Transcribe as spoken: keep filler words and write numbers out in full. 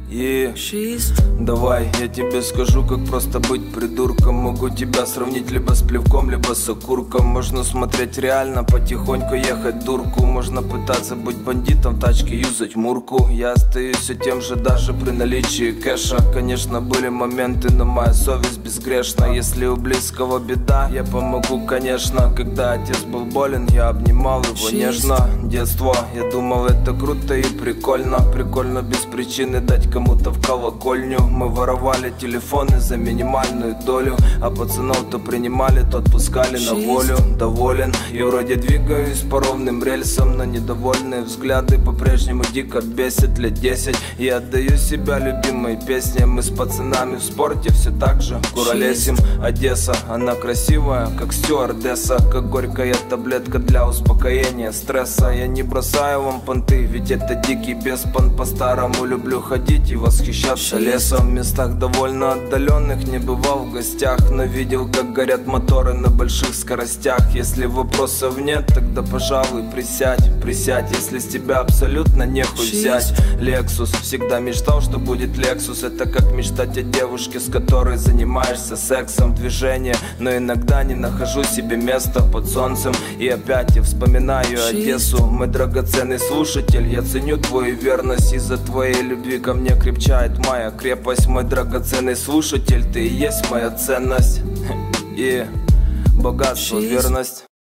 И давай я тебе скажу, как просто быть придурком. Могу тебя сравнить либо с плевком, либо с окурком. Можно смотреть реально, потихоньку ехать дурку. Можно пытаться быть бандитом, в тачке юзать мурку. Я остаюсь все тем же даже при наличии кэша. Конечно, были моменты, но моя совесть безгрешна. Если у близкого беда, я помогу, конечно. Когда отец был болен, я обнимал его нежно. Детство, я думал, это круто и прикольно. Прикольно без причины дать кому-то в колокольню. Мы воровали телефоны за минимальную долю, а пацанов то принимали, то отпускали на волю. Доволен и вроде двигаюсь по ровным рельсам, но недовольные взгляды по-прежнему дико бесят. Лет десять и отдаю себя любимой песне. Мы с пацанами в спорте все так же куролесим. Одесса, она красивая, как стюардесса, как горькая таблетка для успокоения стресса. Я не бросаю вам понты, ведь это дикий беспон. По-старому люблю ходить и восхищаться лесом. В местах довольно отдаленных не бывал в гостях, но видел, как горят моторы на больших скоростях. Если вопросов нет, тогда, пожалуй, присядь, присядь. Если с тебя абсолютно нехуй взять. Lexus, всегда мечтал, что будет Lexus. Это как мечтать о девушке, с которой занимаешься сексом. Движение, но иногда не нахожу себе места под солнцем. И опять я вспоминаю Одессу. Мой драгоценный слушатель, я ценю твою верность. Из-за твоей любви ко мне крепчает моя крепость. Мой драгоценный слушатель, ты и есть моя ценность. И богатство, верность.